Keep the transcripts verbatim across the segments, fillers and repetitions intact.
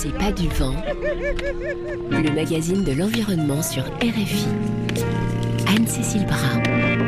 C'est pas du vent, le magazine de l'environnement sur R F I. Anne-Cécile Bras.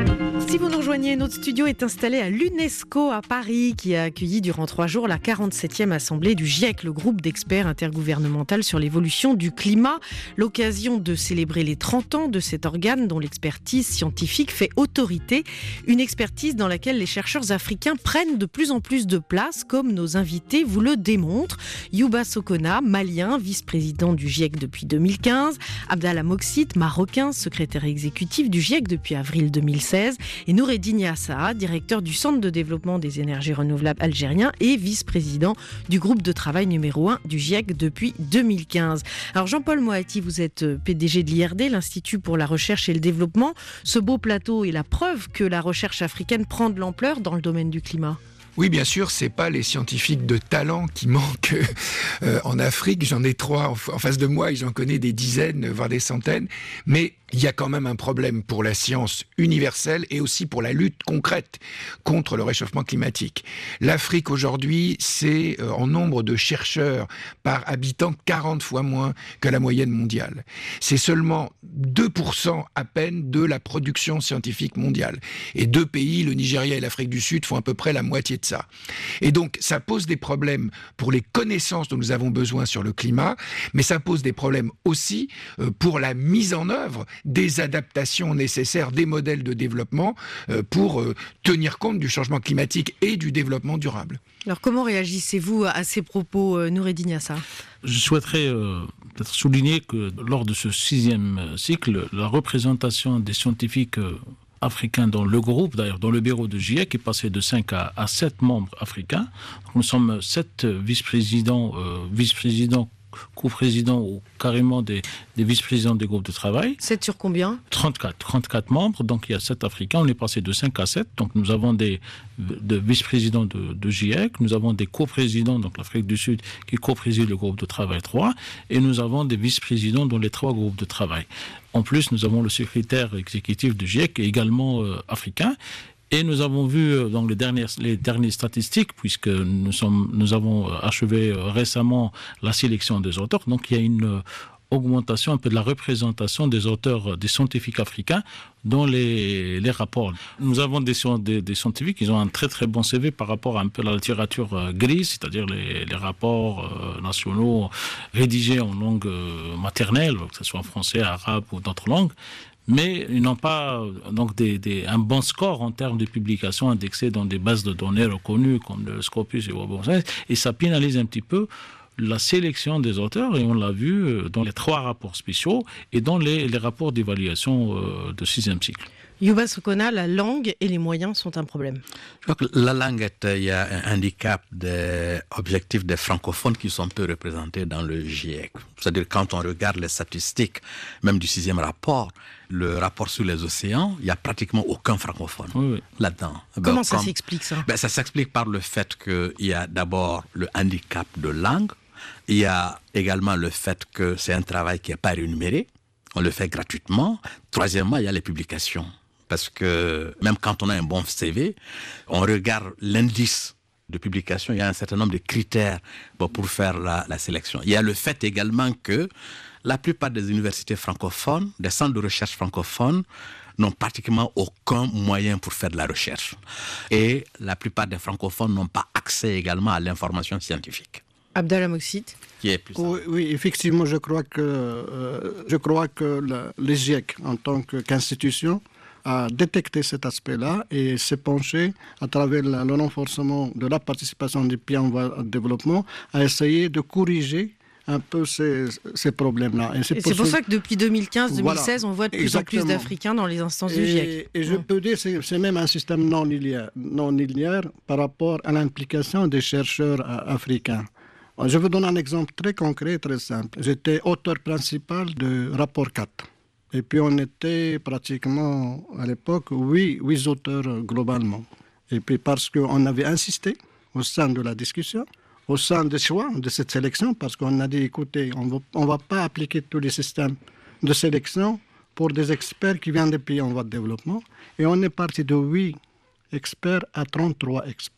Si vous nous rejoignez, notre studio est installé à l'UNESCO à Paris, qui a accueilli durant trois jours la quarante-septième assemblée du GIEC, le groupe d'experts intergouvernemental sur l'évolution du climat. L'occasion de célébrer les trente ans de cet organe dont l'expertise scientifique fait autorité. Une expertise dans laquelle les chercheurs africains prennent de plus en plus de place, comme nos invités vous le démontrent. Youba Sokona, malien, vice-président du GIEC depuis deux mille quinze. Abdallah Moksite, marocain, secrétaire exécutif du GIEC depuis avril deux mille seize. Et Noureddine Yassa, directeur du Centre de développement des énergies renouvelables algérien et vice-président du groupe de travail numéro un du GIEC depuis deux mille quinze. Alors Jean-Paul Moati, vous êtes P D G de l'I R D, l'Institut pour la recherche et le développement. Ce beau plateau est la preuve que la recherche africaine prend de l'ampleur dans le domaine du climat. Oui, bien sûr, c'est pas les scientifiques de talent qui manquent euh, en Afrique. J'en ai trois en, en face de moi et j'en connais des dizaines, voire des centaines. Mais il y a quand même un problème pour la science universelle et aussi pour la lutte concrète contre le réchauffement climatique. L'Afrique aujourd'hui, c'est euh, en nombre de chercheurs par habitant quarante fois moins que la moyenne mondiale. C'est seulement deux pour cent à peine de la production scientifique mondiale. Et deux pays, le Nigeria et l'Afrique du Sud, font à peu près la moitié de ça. Et donc, ça pose des problèmes pour les connaissances dont nous avons besoin sur le climat, mais ça pose des problèmes aussi euh, pour la mise en œuvre des adaptations nécessaires, des modèles de développement euh, pour euh, tenir compte du changement climatique et du développement durable. Alors comment réagissez-vous à ces propos, euh, Noureddine Yassa ? Je souhaiterais euh, peut-être souligner que lors de ce sixième cycle, la représentation des scientifiques euh, africains dans le groupe, d'ailleurs dans le bureau de GIEC, est passé de cinq à, à sept membres africains. Nous sommes sept vice-présidents, euh, vice-présidents co-présidents ou carrément des, des vice-présidents des groupes de travail. sept sur combien ? trente-quatre, trente-quatre membres, donc il y a sept Africains, on est passé de cinq à sept, donc nous avons des de vice-présidents de, de GIEC, nous avons des co-présidents, donc l'Afrique du Sud qui co-préside le groupe de travail trois, et nous avons des vice-présidents dans les trois groupes de travail. En plus, nous avons le secrétaire exécutif du GIEC, également euh, africain. Et nous avons vu dans les dernières, les dernières statistiques, puisque nous, sommes, nous avons achevé récemment la sélection des auteurs, donc il y a une augmentation un peu de la représentation des auteurs, des scientifiques africains dans les, les rapports. Nous avons des, des, des scientifiques qui ont un très très bon C V par rapport à un peu la littérature grise, c'est-à-dire les, les rapports nationaux rédigés en langue maternelle, que ce soit en français, arabe ou d'autres langues. Mais ils n'ont pas donc des, des, un bon score en termes de publications indexées dans des bases de données reconnues comme le Scopus et Web of Science, et ça pénalise un petit peu la sélection des auteurs, et on l'a vu dans les trois rapports spéciaux et dans les, les rapports d'évaluation euh, de sixième cycle. Youba Sokona, la langue et les moyens sont un problème. Je crois que la langue est, il y a un handicap des objectifs des francophones qui sont peu représentés dans le GIEC. C'est-à-dire quand on regarde les statistiques, même du sixième rapport, le rapport sur les océans, il n'y a pratiquement aucun francophone oui, oui. là-dedans. Comment ben, ça comme, s'explique ça ? ben, Ça s'explique par le fait qu'il y a d'abord le handicap de langue, il y a également le fait que c'est un travail qui n'est pas rémunéré, on le fait gratuitement. Troisièmement, il y a les publications. Parce que même quand on a un bon C V, on regarde l'indice de publication, il y a un certain nombre de critères bon, pour faire la, la sélection. Il y a le fait également que la plupart des universités francophones, des centres de recherche francophones, n'ont pratiquement aucun moyen pour faire de la recherche. Et la plupart des francophones n'ont pas accès également à l'information scientifique. Abdallah Moksite. Qui est plus oui, oui, effectivement, je crois que, euh, je crois que le, le GIEC, en tant qu'institution, a détecté cet aspect-là et s'est penché à travers le, le renforcement de la participation des pays en voie de développement à essayer de corriger un peu ces, ces problèmes-là. Et c'est, et pour, c'est pour ça que depuis deux mille quinze deux mille seize, voilà, on voit de plus exactement. en plus d'Africains dans les instances et, du GIEC. Et je ouais. peux dire que c'est, c'est même un système non linéaire, non linéaire par rapport à l'implication des chercheurs euh, africains. Je vous donne un exemple très concret, très simple. J'étais auteur principal de rapport quatre. Et puis on était pratiquement, à l'époque, huit, huit auteurs globalement. Et puis parce qu'on avait insisté au sein de la discussion, au sein des choix de cette sélection, parce qu'on a dit, écoutez, on ne va pas appliquer tous les systèmes de sélection pour des experts qui viennent des pays en voie de développement. Et on est parti de huit experts à trente-trois experts.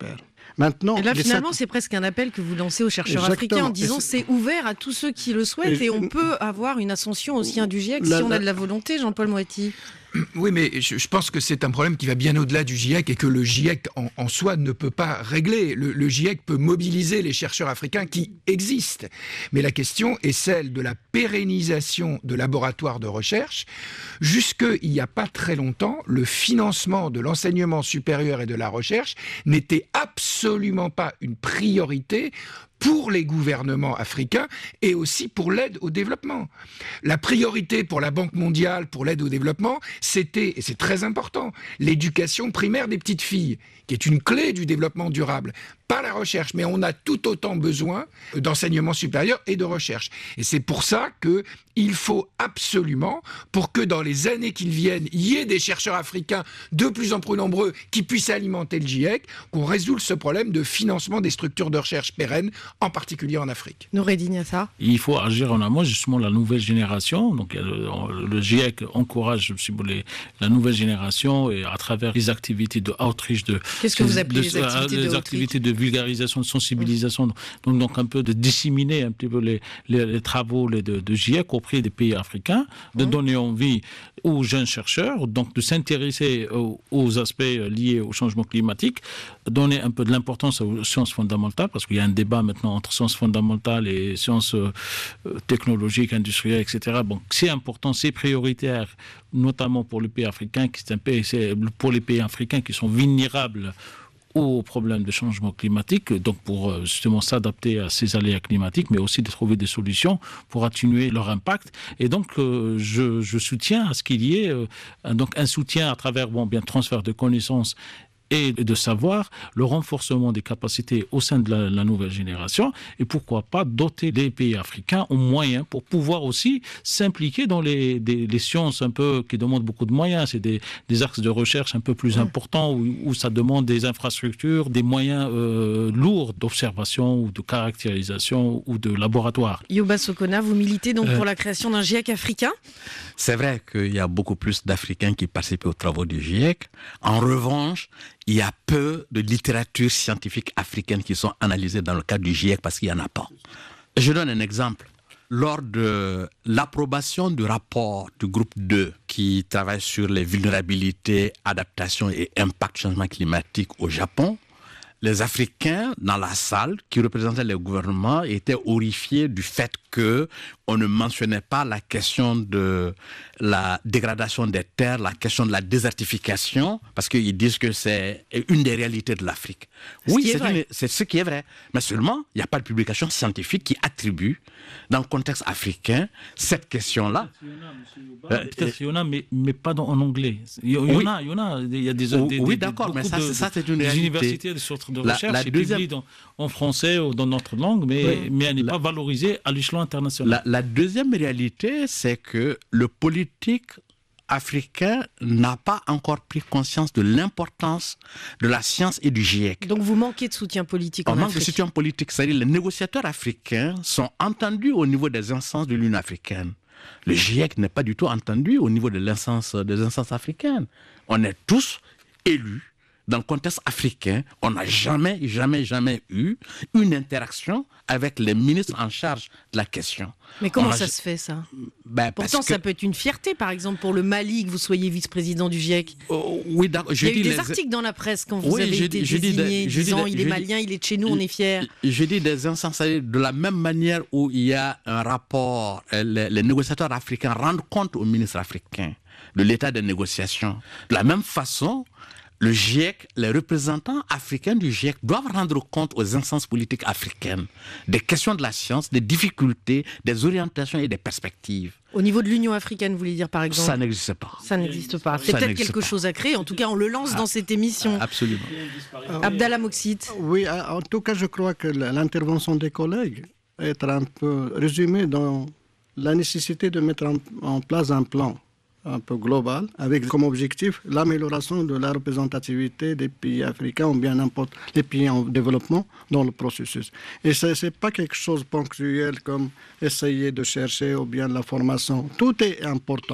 Maintenant, et là, finalement, sept... c'est presque un appel que vous lancez aux chercheurs Exactement. africains en disant c'est... c'est ouvert à tous ceux qui le souhaitent et, et on peut avoir une ascension au sein du GIEC la, si on a de la volonté, Jean-Paul Moati. Oui, mais je, je pense que c'est un problème qui va bien au-delà du GIEC et que le GIEC en, en soi ne peut pas régler. Le, le GIEC peut mobiliser les chercheurs africains qui existent. Mais la question est celle de la pérennisation de laboratoires de recherche. Jusqu'il n'y a pas très longtemps, le financement de l'enseignement supérieur et de la recherche n'était absolument pas une priorité pour les gouvernements africains et aussi pour l'aide au développement. La priorité pour la Banque mondiale, pour l'aide au développement, c'était, et c'est très important, l'éducation primaire des petites filles, qui est une clé du développement durable. Pas la recherche, mais on a tout autant besoin d'enseignement supérieur et de recherche. Et c'est pour ça qu'il faut absolument, pour que dans les années qui viennent, il y ait des chercheurs africains de plus en plus nombreux qui puissent alimenter le GIEC, qu'on résout ce problème de financement des structures de recherche pérennes, en particulier en Afrique. Noureddine Yassa. Il faut agir en amont, justement, la nouvelle génération. Donc, le, le GIEC encourage, si vous voulez, la nouvelle génération et à travers les activités de outreach, de Qu'est-ce que vous appelez de, les activités les de activités de vulgarisation, de sensibilisation, donc, donc un peu de disséminer un petit peu les, les, les travaux de, de GIEC auprès des pays africains, de mmh. donner envie aux jeunes chercheurs, donc de s'intéresser aux, aux aspects liés au changement climatique, donner un peu de l'importance aux sciences fondamentales, parce qu'il y a un débat maintenant entre sciences fondamentales et sciences euh, technologiques, industrielles, et cetera. Bon, c'est important, c'est prioritaire, notamment pour les pays africains, qui c'est un pays, c'est pour les pays africains qui sont vulnérables aux problèmes de changement climatique, donc pour justement s'adapter à ces aléas climatiques, mais aussi de trouver des solutions pour atténuer leur impact. Et donc, euh, je, je soutiens à ce qu'il y ait euh, un, donc un soutien à travers bon, bien transfert de connaissances et de savoir, le renforcement des capacités au sein de la, la nouvelle génération, et pourquoi pas doter les pays africains aux moyens pour pouvoir aussi s'impliquer dans les, des, les sciences un peu qui demandent beaucoup de moyens. C'est des, des axes de recherche un peu plus importants où, où ça demande des infrastructures, des moyens euh, lourds d'observation ou de caractérisation ou de laboratoire. Youba Sokona, vous militez donc euh, pour la création d'un GIEC africain ? C'est vrai qu'il y a beaucoup plus d'Africains qui participent aux travaux du GIEC. En revanche, il y a peu de littérature scientifique africaine qui sont analysées dans le cadre du GIEC parce qu'il n'y en a pas. Je donne un exemple. Lors de l'approbation du rapport du groupe deux qui travaille sur les vulnérabilités, adaptation et impact changement climatique au Japon, les Africains dans la salle qui représentaient les gouvernements étaient horrifiés du fait qu'on ne mentionnait pas la question de la dégradation des terres, la question de la désertification, parce qu'ils disent que c'est une des réalités de l'Afrique. Oui, c'est, une, c'est ce qui est vrai. Mais seulement, il n'y a pas de publication scientifique qui attribue, dans le contexte africain, cette question-là. Peut-être qu'il y en a, mais, mais pas dans, en anglais. Il y, oui. en a, il y en a. Il y a des, des, oui, des, d'accord, mais ça, de, ça c'est une des réalité. universités, des centres de recherche, la, la qui deuxième... publient dans, en français ou dans notre langue, mais, oui. mais elle n'est la... pas valorisée à l'échelon international. La, la deuxième réalité, c'est que le politique africain n'a pas encore pris conscience de l'importance de la science et du GIEC. Donc vous manquez de soutien politique en On Afrique. manque de soutien politique, c'est-à-dire les négociateurs africains sont entendus au niveau des instances de l'Union africaine. Le GIEC n'est pas du tout entendu au niveau de l'instance, des instances africaines. On est tous élus. Dans le contexte africain, on n'a jamais, jamais, jamais eu une interaction avec les ministres en charge de la question. Mais comment on ça a... se fait, ça ? ben, Pourtant, que... ça peut être une fierté, par exemple, pour le Mali, que vous soyez vice-président du GIEC. Oh, oui, d'accord. Je Il y a eu des les... articles dans la presse quand vous oui, avez je été dis, je désigné, dis, disant je il dis, est malien, il est de chez nous, on est fiers. Je dis des instances, de la même manière où il y a un rapport, les, les négociateurs africains rendent compte aux ministres africains de l'état des négociations. De la même façon, le GIEC, les représentants africains du GIEC doivent rendre compte aux instances politiques africaines des questions de la science, des difficultés, des orientations et des perspectives. Au niveau de l'Union africaine, vous voulez dire par exemple ? Ça n'existe pas. Ça n'existe pas. C'est Ça peut-être quelque pas. chose à créer. En tout cas, on le lance ah, dans cette émission. Absolument. Abdallah Moxit. Oui, en tout cas, je crois que l'intervention des collègues est un peu résumée dans la nécessité de mettre en, en place un plan un peu global, avec comme objectif l'amélioration de la représentativité des pays africains ou bien n'importe les pays en développement dans le processus. Et ce n'est pas quelque chose de ponctuel comme essayer de chercher ou bien de la formation. Tout est important.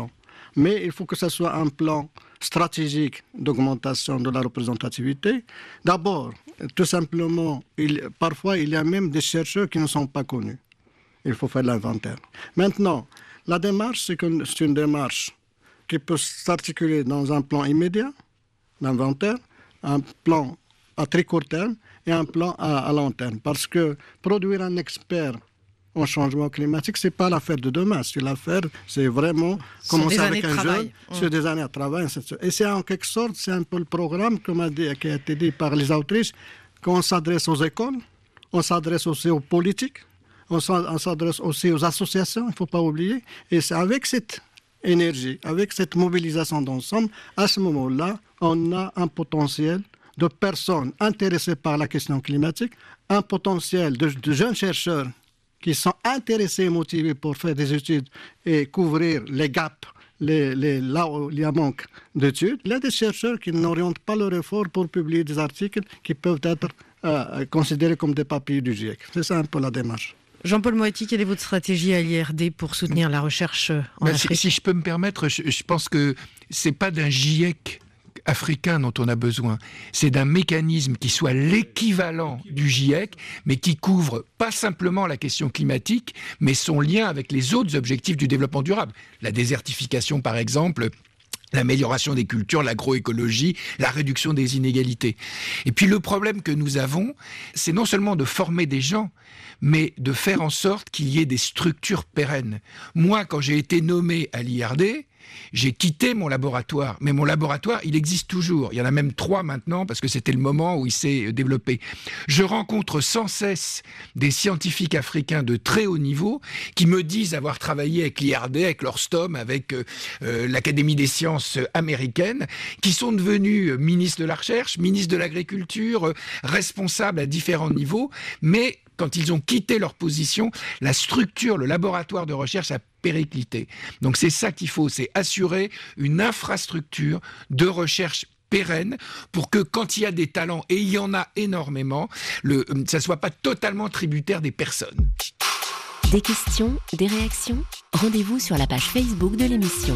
Mais il faut que ce soit un plan stratégique d'augmentation de la représentativité. D'abord, tout simplement, il, parfois, il y a même des chercheurs qui ne sont pas connus. Il faut faire l'inventaire. Maintenant, la démarche, c'est, que, c'est une démarche qui peut s'articuler dans un plan immédiat, l'inventaire, un plan à très court terme et un plan à, à long terme. Parce que produire un expert en changement climatique, ce n'est pas l'affaire de demain. C'est l'affaire, c'est vraiment commencer avec un jeune, c'est des années de travail. Et c'est en quelque sorte, c'est un peu le programme comme a dit, qui a été dit par les autrices, qu'on s'adresse aux écoles, on s'adresse aussi aux politiques, on s'adresse aussi aux associations, il ne faut pas oublier. Et c'est avec cette énergie, avec cette mobilisation d'ensemble, à ce moment-là, on a un potentiel de personnes intéressées par la question climatique, un potentiel de, de jeunes chercheurs qui sont intéressés et motivés pour faire des études et couvrir les gaps, les, les, là où il y a manque d'études. Il y a des chercheurs qui n'orientent pas leur effort pour publier des articles qui peuvent être euh, considérés comme des papiers du GIEC. C'est ça un peu la démarche. Jean-Paul Moati, quelle est votre stratégie à l'I R D pour soutenir la recherche en ben, Afrique ? si, si je peux me permettre, je, je pense que ce n'est pas d'un GIEC africain dont on a besoin, c'est d'un mécanisme qui soit l'équivalent du GIEC, mais qui couvre pas simplement la question climatique, mais son lien avec les autres objectifs du développement durable. La désertification, par exemple, l'amélioration des cultures, l'agroécologie, la réduction des inégalités. Et puis le problème que nous avons, c'est non seulement de former des gens, mais de faire en sorte qu'il y ait des structures pérennes. Moi, quand j'ai été nommé à l'I R D, j'ai quitté mon laboratoire, mais mon laboratoire, il existe toujours. Il y en a même trois maintenant, parce que c'était le moment où il s'est développé. Je rencontre sans cesse des scientifiques africains de très haut niveau qui me disent avoir travaillé avec l'I R D, avec l'Orstom, avec euh, l'Académie des sciences américaines, qui sont devenus ministres de la Recherche, ministres de l'Agriculture, euh, responsables à différents niveaux, mais quand ils ont quitté leur position, la structure, le laboratoire de recherche a périclité. Donc c'est ça qu'il faut, c'est assurer une infrastructure de recherche pérenne pour que quand il y a des talents, et il y en a énormément, le, ça ne soit pas totalement tributaire des personnes. Des questions, des réactions ? Rendez-vous sur la page Facebook de l'émission.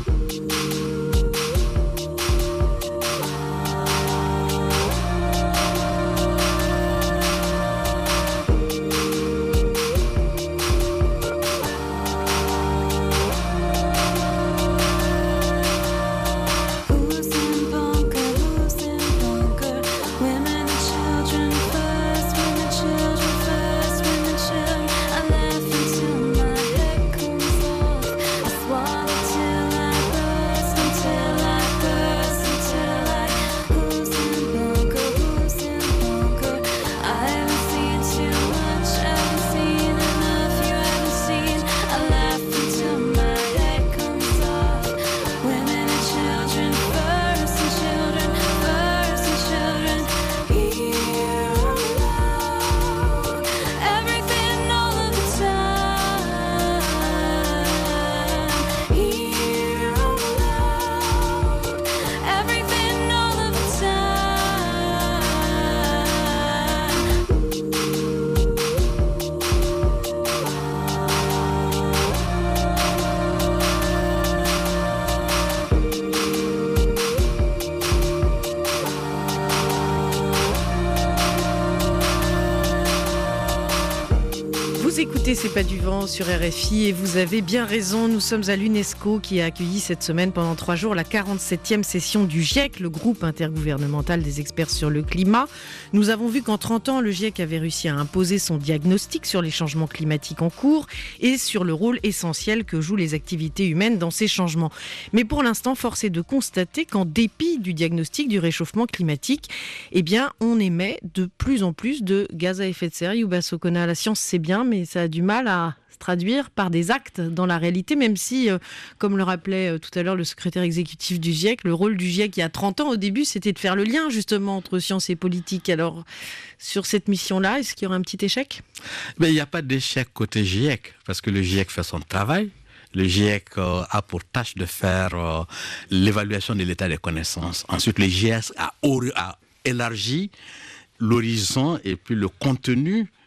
C'est pas du vent sur R F I et vous avez bien raison, nous sommes à l'UNESCO qui a accueilli cette semaine pendant trois jours la quarante-septième session du GIEC, le groupe intergouvernemental des experts sur le climat. Nous avons vu qu'en trente ans, le GIEC avait réussi à imposer son diagnostic sur les changements climatiques en cours et sur le rôle essentiel que jouent les activités humaines dans ces changements. Mais pour l'instant, force est de constater qu'en dépit du diagnostic du réchauffement climatique, eh bien, on émet de plus en plus de gaz à effet de serre. Youba Sokona, la science c'est bien, mais ça a du mal à se traduire par des actes dans la réalité, même si, euh, comme le rappelait euh, tout à l'heure le secrétaire exécutif du GIEC, le rôle du GIEC il y a trente ans au début, c'était de faire le lien justement entre science et politique. Alors, sur cette mission-là, est-ce qu'il y aura un petit échec ? Mais il n'y a pas d'échec côté GIEC, parce que le GIEC fait son travail. Le GIEC euh, a pour tâche de faire euh, l'évaluation de l'état des connaissances. Ensuite, le GIEC a, a élargi l'horizon et puis le contenu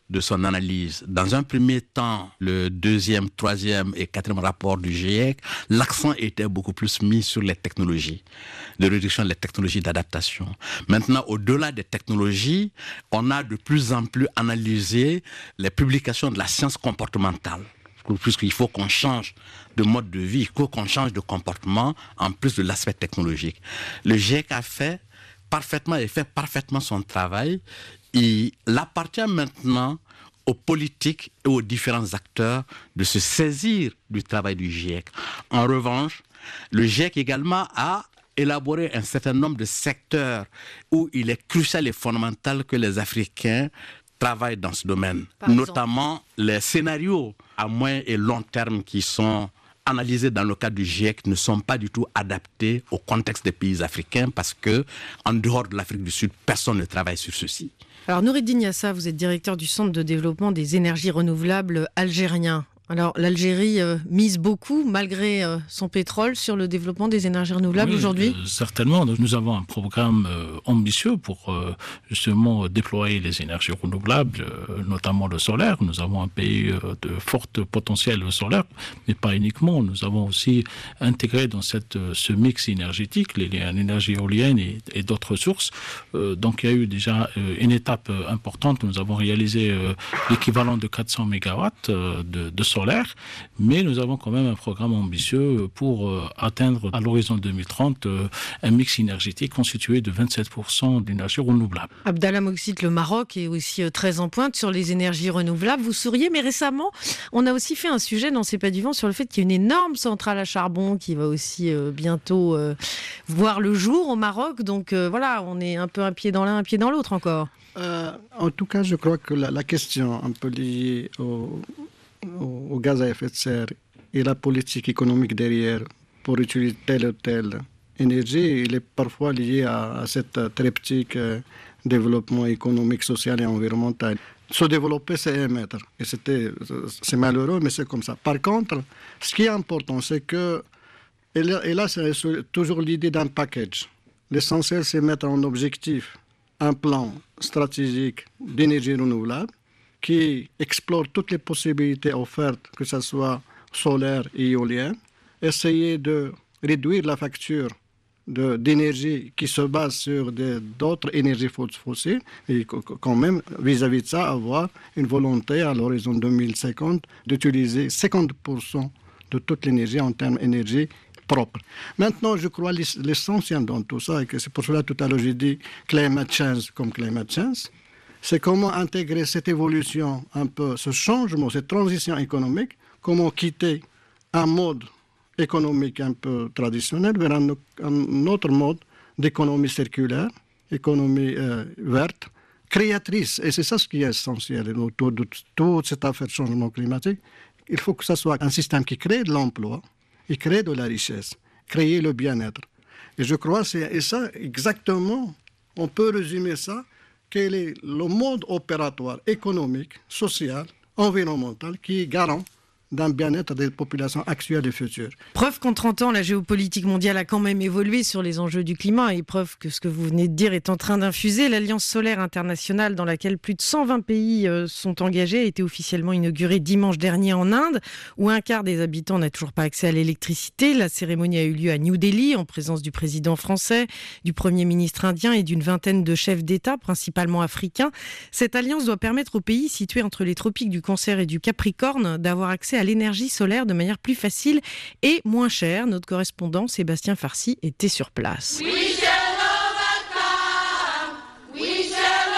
de son analyse. Dans un premier temps, le deuxième, troisième et quatrième rapport du GIEC, l'accent était beaucoup plus mis sur les technologies de réduction, les technologies d'adaptation. Maintenant, au-delà des technologies, on a de plus en plus analysé les publications de la science comportementale. Puisqu'il faut qu'on change de mode de vie, il faut qu'on change de comportement en plus de l'aspect technologique. Le GIEC a fait parfaitement et fait parfaitement son travail. Il appartient maintenant aux politiques et aux différents acteurs de se saisir du travail du GIEC. En revanche, le GIEC également a élaboré un certain nombre de secteurs où il est crucial et fondamental que les Africains travaillent dans ce domaine, Par notamment exemple. les scénarios à moyen et long terme qui sont analysés dans le cadre du GIEC ne sont pas du tout adaptés au contexte des pays africains parce que, en dehors de l'Afrique du Sud, personne ne travaille sur ceci. Alors Noureddine Yassa, vous êtes directeur du Centre de développement des énergies renouvelables algérien. Alors l'Algérie euh, mise beaucoup, malgré euh, son pétrole, sur le développement des énergies renouvelables oui, aujourd'hui euh, Certainement. Nous avons un programme euh, ambitieux pour euh, justement déployer les énergies renouvelables, euh, notamment le solaire. Nous avons un pays euh, de fort potentiel solaire, mais pas uniquement. Nous avons aussi intégré dans cette, euh, ce mix énergétique l'énergie éolienne et, et d'autres sources. Euh, donc il y a eu déjà euh, une étape euh, importante. Nous avons réalisé euh, l'équivalent de quatre cents mégawatts euh, de, de solaire. Solaire, mais nous avons quand même un programme ambitieux pour euh, atteindre à l'horizon deux mille trente euh, un mix énergétique constitué de vingt-sept pour cent d'énergie renouvelable. Abdallah Moksite, le Maroc est aussi euh, très en pointe sur les énergies renouvelables. Vous souriez, mais récemment, on a aussi fait un sujet dans C'est pas du vent sur le fait qu'il y a une énorme centrale à charbon qui va aussi euh, bientôt euh, voir le jour au Maroc. Donc euh, voilà, on est un peu un pied dans l'un, un pied dans l'autre encore. Euh, en tout cas, je crois que la, la question un peu liée au au gaz à effet de serre et la politique économique derrière pour utiliser telle ou telle énergie, il est parfois lié à, à cette triptyque euh, développement économique, social et environnemental. Se développer, c'est émettre. Et c'était, c'est malheureux, mais c'est comme ça. Par contre, ce qui est important, c'est que, et là, et là c'est toujours l'idée d'un package. L'essentiel, c'est mettre en objectif un plan stratégique d'énergie renouvelable qui explore toutes les possibilités offertes, que ce soit solaire et éolien, essayer de réduire la facture de, d'énergie qui se base sur des, d'autres énergies fossiles, et quand même, vis-à-vis de ça, avoir une volonté à l'horizon deux mille cinquante d'utiliser cinquante pour cent de toute l'énergie en termes d'énergie propre. Maintenant, je crois l'essentiel dans tout ça, et que c'est pour cela tout à l'heure j'ai dit climate change comme climate change, c'est comment intégrer cette évolution, un peu ce changement, cette transition économique, comment quitter un mode économique un peu traditionnel vers un, un autre mode d'économie circulaire, économie euh, verte, créatrice. Et c'est ça ce qui est essentiel autour de toute cette affaire de changement climatique. Il faut que ce soit un système qui crée de l'emploi, qui crée de la richesse, créer le bien-être. Et je crois que c'est et ça exactement, on peut résumer ça, quel est le mode opératoire économique, social, environnemental qui est garant d'un bien-être des populations actuelles et futures. Preuve qu'en trente ans, la géopolitique mondiale a quand même évolué sur les enjeux du climat et preuve que ce que vous venez de dire est en train d'infuser. L'Alliance solaire internationale, dans laquelle plus de cent vingt pays sont engagés, a été officiellement inaugurée dimanche dernier en Inde, où un quart des habitants n'a toujours pas accès à l'électricité. La cérémonie a eu lieu à New Delhi, en présence du président français, du Premier ministre indien et d'une vingtaine de chefs d'État, principalement africains. Cette alliance doit permettre aux pays situés entre les tropiques du Cancer et du Capricorne d'avoir accès à l'énergie solaire de manière plus facile et moins chère. Notre correspondant Sébastien Farsi était sur place. We shall overcome. We shall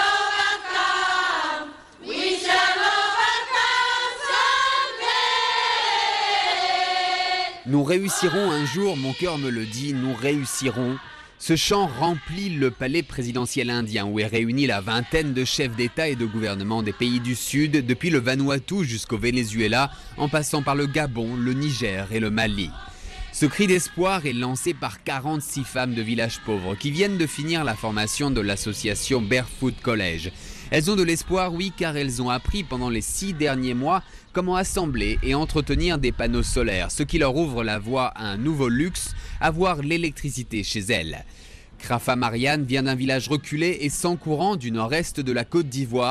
overcome. We shall overcome someday. Nous réussirons un jour, mon cœur me le dit, nous réussirons. Ce chant remplit le palais présidentiel indien où est réunie la vingtaine de chefs d'État et de gouvernement des pays du Sud, depuis le Vanuatu jusqu'au Venezuela, en passant par le Gabon, le Niger et le Mali. Ce cri d'espoir est lancé par quarante-six femmes de villages pauvres qui viennent de finir la formation de l'association Barefoot College. Elles ont de l'espoir, oui, car elles ont appris pendant les six derniers mois comment assembler et entretenir des panneaux solaires, ce qui leur ouvre la voie à un nouveau luxe, avoir l'électricité chez elles. Krafa Marianne vient d'un village reculé et sans courant du nord-est de la Côte d'Ivoire.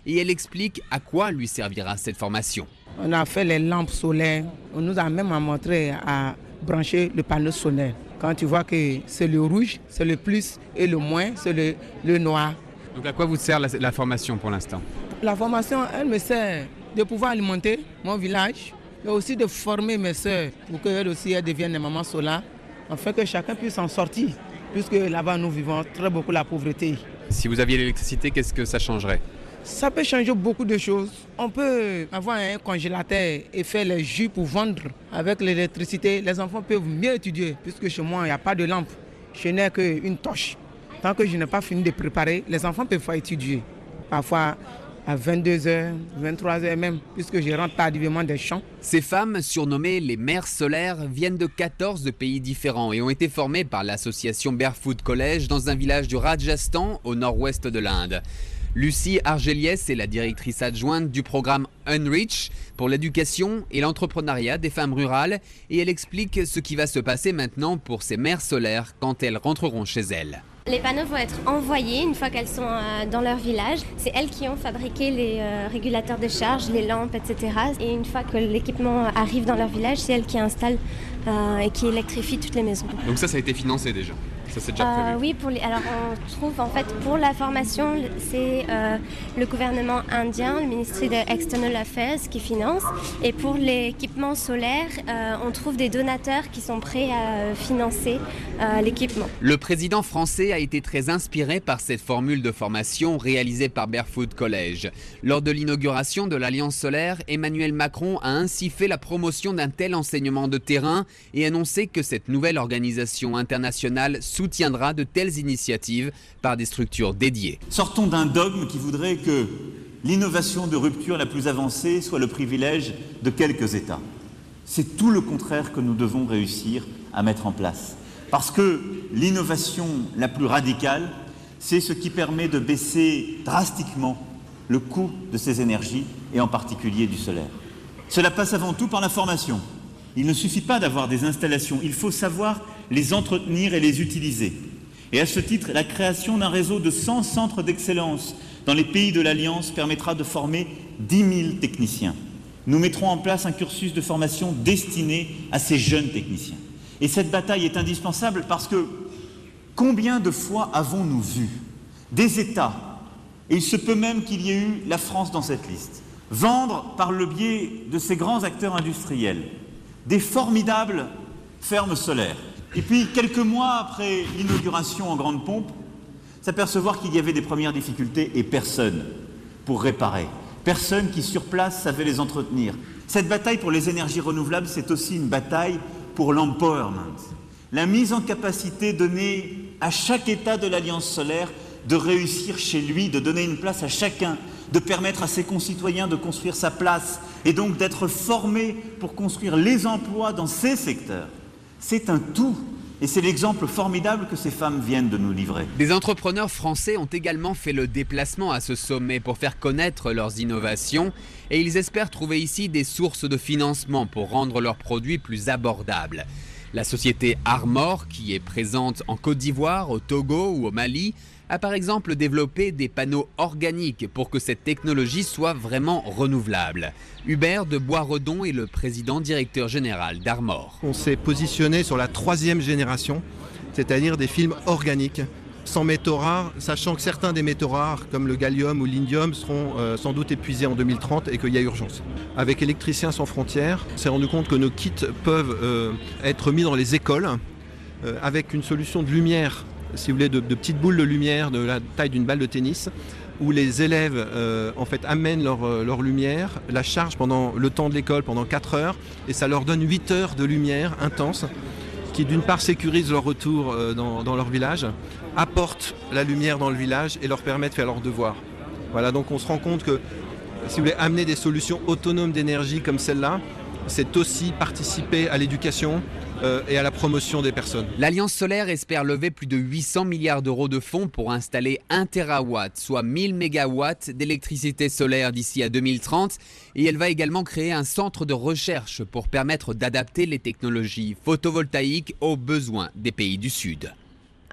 et elle explique à quoi lui servira cette formation. On a fait les lampes solaires, on nous a même montré à brancher le panneau solaire. Quand tu vois que c'est le rouge, c'est le plus et le moins, c'est le, le noir. Donc à quoi vous sert la, la formation pour l'instant? La formation, elle me sert de pouvoir alimenter mon village, mais aussi de former mes sœurs pour qu'elles aussi elles deviennent des mamans solaires, afin que chacun puisse en sortir, puisque là-bas nous vivons très beaucoup la pauvreté. Si vous aviez l'électricité, qu'est-ce que ça changerait? Ça peut changer beaucoup de choses. On peut avoir un congélateur et faire les jus pour vendre. Avec l'électricité, les enfants peuvent mieux étudier, puisque chez moi, il n'y a pas de lampe. Je n'ai qu'une torche. Tant que je n'ai pas fini de préparer, les enfants peuvent pas étudier. Parfois à vingt-deux heures, vingt-trois heures même, puisque je rentre tardivement des champs. Ces femmes, surnommées les mères solaires, viennent de quatorze pays différents et ont été formées par l'association Barefoot College dans un village du Rajasthan, au nord-ouest de l'Inde. Lucie Argeliès est la directrice adjointe du programme Unreach pour l'éducation et l'entrepreneuriat des femmes rurales et elle explique ce qui va se passer maintenant pour ces mères solaires quand elles rentreront chez elles. Les panneaux vont être envoyés une fois qu'elles sont euh, dans leur village. C'est elles qui ont fabriqué les euh, régulateurs de charge, les lampes, et cetera. Et une fois que l'équipement arrive dans leur village, c'est elles qui installent euh, et qui électrifient toutes les maisons. Donc ça, ça a été financé déjà? Ça, c'est déjà prévu? Euh, oui, pour les, alors on trouve en fait pour la formation, c'est euh, le gouvernement indien, le ministère des External Affairs qui finance. Et pour l'équipement solaire, euh, on trouve des donateurs qui sont prêts à financer euh, l'équipement. Le président français a été très inspiré par cette formule de formation réalisée par Barefoot College. Lors de l'inauguration de l'Alliance solaire, Emmanuel Macron a ainsi fait la promotion d'un tel enseignement de terrain et annoncé que cette nouvelle organisation internationale soutiendra de telles initiatives par des structures dédiées. Sortons d'un dogme qui voudrait que l'innovation de rupture la plus avancée soit le privilège de quelques États. C'est tout le contraire que nous devons réussir à mettre en place. Parce que l'innovation la plus radicale, c'est ce qui permet de baisser drastiquement le coût de ces énergies, et en particulier du solaire. Cela passe avant tout par la formation. Il ne suffit pas d'avoir des installations, il faut savoir les entretenir et les utiliser. Et à ce titre, la création d'un réseau de cent centres d'excellence dans les pays de l'Alliance permettra de former dix mille techniciens. Nous mettrons en place un cursus de formation destiné à ces jeunes techniciens. Et cette bataille est indispensable parce que combien de fois avons-nous vu des États, et il se peut même qu'il y ait eu la France dans cette liste, vendre par le biais de ces grands acteurs industriels des formidables fermes solaires. Et puis, quelques mois après l'inauguration en grande pompe, s'apercevoir qu'il y avait des premières difficultés et personne pour réparer. Personne qui, sur place, savait les entretenir. Cette bataille pour les énergies renouvelables, c'est aussi une bataille pour l'empowerment. La mise en capacité donnée à chaque État de l'Alliance solaire de réussir chez lui, de donner une place à chacun, de permettre à ses concitoyens de construire sa place et donc d'être formés pour construire les emplois dans ces secteurs. C'est un tout. Et c'est l'exemple formidable que ces femmes viennent de nous livrer. Des entrepreneurs français ont également fait le déplacement à ce sommet pour faire connaître leurs innovations et ils espèrent trouver ici des sources de financement pour rendre leurs produits plus abordables. La société Armor, qui est présente en Côte d'Ivoire, au Togo ou au Mali, a par exemple développé des panneaux organiques pour que cette technologie soit vraiment renouvelable. Hubert de Boisredon est le président directeur général d'Armor. On s'est positionné sur la troisième génération, c'est-à-dire des films organiques, sans métaux rares, sachant que certains des métaux rares, comme le gallium ou l'indium, seront euh, sans doute épuisés en deux mille trente et qu'il y a urgence. Avec Électriciens sans frontières, on s'est rendu compte que nos kits peuvent euh, être mis dans les écoles euh, avec une solution de lumière, si vous voulez, de, de petites boules de lumière de la taille d'une balle de tennis, où les élèves euh, en fait, amènent leur, euh, leur lumière, la chargent pendant le temps de l'école, pendant quatre heures, et ça leur donne huit heures de lumière intense, qui d'une part sécurise leur retour euh, dans, dans leur village, apporte la lumière dans le village et leur permet de faire leurs devoirs. Voilà, donc on se rend compte que si vous voulez amener des solutions autonomes d'énergie comme celle-là, c'est aussi participer à l'éducation euh, et à la promotion des personnes. L'Alliance solaire espère lever plus de huit cents milliards d'euros de fonds pour installer un térawatt, soit mille mégawatts d'électricité solaire d'ici à deux mille trente. Et elle va également créer un centre de recherche pour permettre d'adapter les technologies photovoltaïques aux besoins des pays du Sud.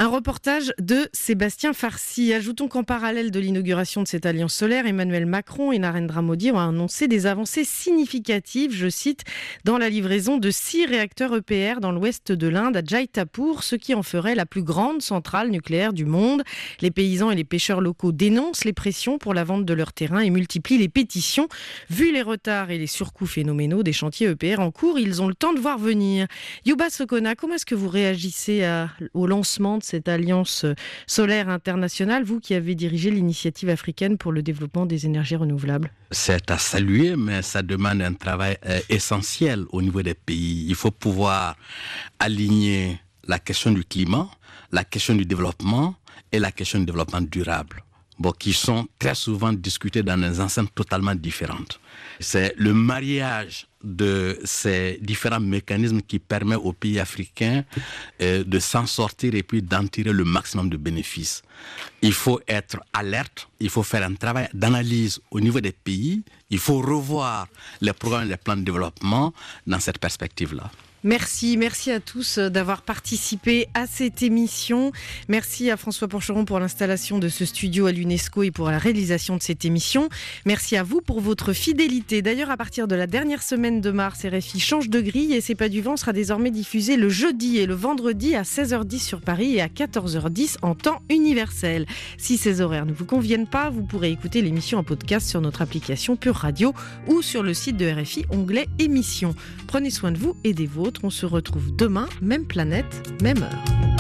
Un reportage de Sébastien Farsi. Ajoutons qu'en parallèle de l'inauguration de cette alliance solaire, Emmanuel Macron et Narendra Modi ont annoncé des avancées significatives, je cite, dans la livraison de six réacteurs E P R dans l'ouest de l'Inde, à Jaitapur, ce qui en ferait la plus grande centrale nucléaire du monde. Les paysans et les pêcheurs locaux dénoncent les pressions pour la vente de leur terrain et multiplient les pétitions. Vu les retards et les surcoûts phénoménaux des chantiers E P R en cours, ils ont le temps de voir venir. Youba Sokona, comment est-ce que vous réagissez à, au lancement de cette alliance solaire internationale, vous qui avez dirigé l'initiative africaine pour le développement des énergies renouvelables? C'est à saluer, mais ça demande un travail euh, essentiel au niveau des pays. Il faut pouvoir aligner la question du climat, la question du développement et la question du développement durable. Bon, qui sont très souvent discutés dans des enceintes totalement différentes. C'est le mariage de ces différents mécanismes qui permet aux pays africains euh, de s'en sortir et puis d'en tirer le maximum de bénéfices. Il faut être alerte, il faut faire un travail d'analyse au niveau des pays, il faut revoir les programmes et les plans de développement dans cette perspective-là. Merci, merci à tous d'avoir participé à cette émission. Merci à François Porcheron pour l'installation de ce studio à l'UNESCO et pour la réalisation de cette émission. Merci à vous pour votre fidélité. D'ailleurs, à partir de la dernière semaine de mars, R F I change de grille et C'est pas du vent sera désormais diffusé le jeudi et le vendredi à seize heures dix sur Paris et à quatorze heures dix en temps universel. Si ces horaires ne vous conviennent pas, vous pourrez écouter l'émission en podcast sur notre application Pure Radio ou sur le site de R F I, onglet émissions. Prenez soin de vous et des vôtres. On se retrouve demain, même planète, même heure.